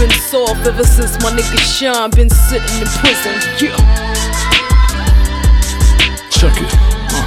been soft ever since my nigga Sean been sitting in prison. Yeah. Check it.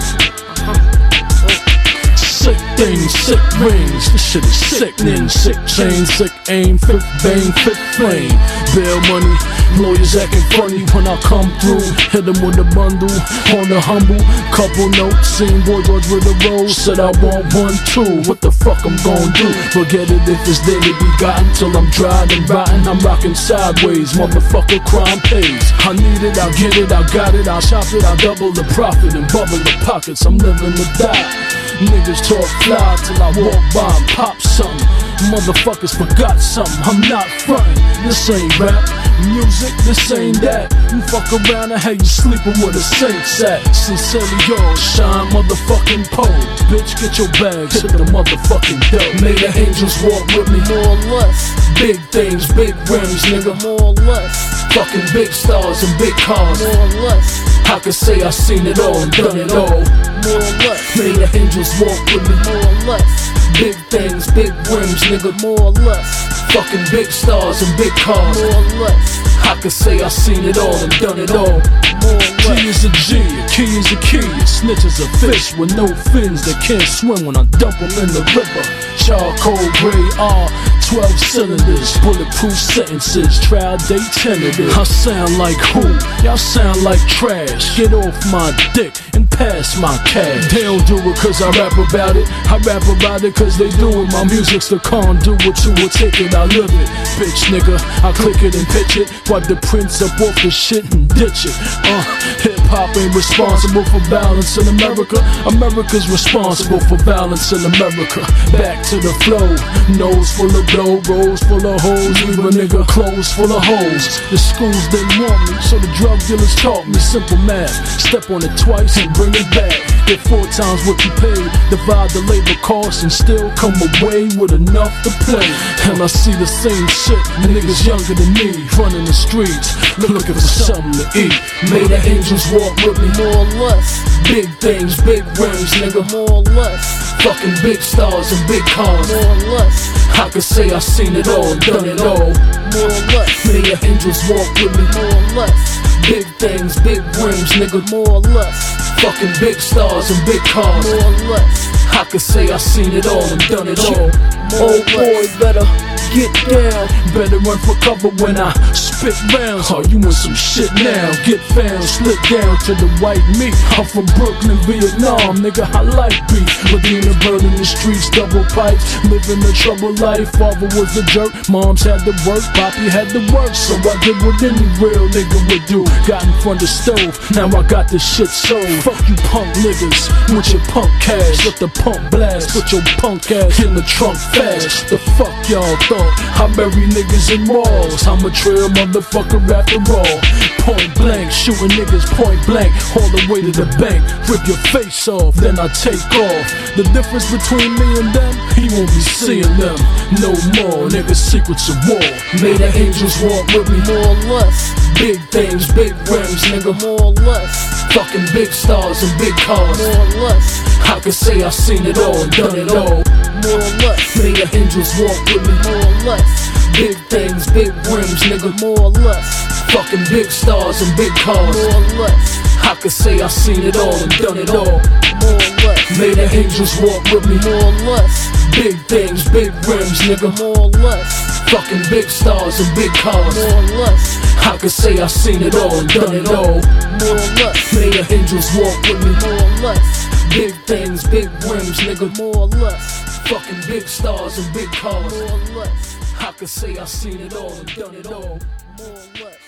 Sick things, sick rings, this shit is sickening. Sick chains, sick aim, fifth bang, fifth flame. Bail money, lawyers acting funny when I come through. Hit them with a bundle, on the humble. Couple notes, seen Boy George with a rose. Said I want 1, 2, what the fuck I'm gon' do? Forget it if it's daily begotten. Till I'm dried and rotten, I'm rocking sideways. Motherfucker, crime pays. I need it, I'll get it, I got it, I'll shop it, I'll double the profit and bubble the pockets. I'm living to die. Niggas talk fly till I walk by and pop something. Motherfuckers forgot something, I'm not frontin'. This ain't rap music, this ain't that. You fuck around and have you sleeping with a Saints at. Sincerely yours, Shine motherfucking Poe. Bitch, get your bags, hit the motherfucking dough. May the angels walk with me, More or less, big things, big rims, nigga. more or less, Fucking big stars and big cars. more or less, I could say I seen it all and done it all. more or less, May the angels walk with me, more or less, big things, big rims, nigga. more or less, Fucking big stars and big cars. more or less, I could say I seen it all and done it all. more or G less. is a G, a key is a key. A snitch is a fish with no fins that can't swim when I dump them in the river. Charcoal gray R, 12 cylinders, bulletproof sentences, trial date tentative. I sound like who? Y'all sound like trash. Get off my dick and pass my cash. They don't do it cause I rap about it. I rap about it cause they do it. My music's the conduit to a ticket. I live it, bitch nigga. I click it and pitch it. Wipe the prints up off the shit and ditch it. Hip hop ain't responsible for violence in America. America's responsible for violence in America. Back to the flow, nose full of dough, rolls full of hoes, leave a nigga clothes full of hoes. The schools didn't want me, so the drug dealers taught me simple math. Step on it twice and bring it back. Get 4 times what you paid, divide the labor costs and still come away with enough to play. And I see the same shit, niggas younger than me, running the streets, looking for something to eat. May the angels walk with me, More or less, big things, big rims, nigga. more or less, Fucking big stars and big cars. more or less, I could say I seen it all and done it all. more or less, May the angels walk with me, more or less, big things, big rims, nigga. more or less, Fucking big stars and big cars. more or less, I could say I seen it all and done it all. more Oh or boy, less. better get down. Better run for cover when I spit rounds. Oh, you want some shit now? Get found, slip down to the white meat. I'm from Brooklyn, Vietnam, nigga. I like beef. Medina burning the streets, double pipes, living a trouble life. Father was a jerk, moms had to work, Poppy had to work. So I did what any real nigga would do. Got in front of the stove, now I got this shit sold. Fuck you punk niggas with your punk cash. Let the punk blast, put your punk ass in the trunk fast. The fuck y'all thought? I bury niggas in walls. I'm a trail motherfucker after all. Point blank, shooting niggas point blank, all the way to the bank. Rip your face off, then I take off. The difference between me and them, he won't be seeing them no more. Niggas, secrets of war. May the angels walk with me, more or less, big things, big rims, nigga. more or less, Fucking big stars and big cars. more or less, I could say I seen it all and done it all. more or less, May the angels walk with me, more or less, big things, big rims, nigga. more or less, Fucking big stars and big cars. more or less, I could say I seen it all and done it all. more or less, May the angels walk with me, more or less, big things, big rims, nigga. more or less, Fucking big stars and big cars. more or less, I could say I seen it all and done it all. more or less, May the angels walk with me, more or less, big things, big rims, nigga. more or less, Fucking big stars and big cars. more or less, I could say I seen it all and done it all. more or less.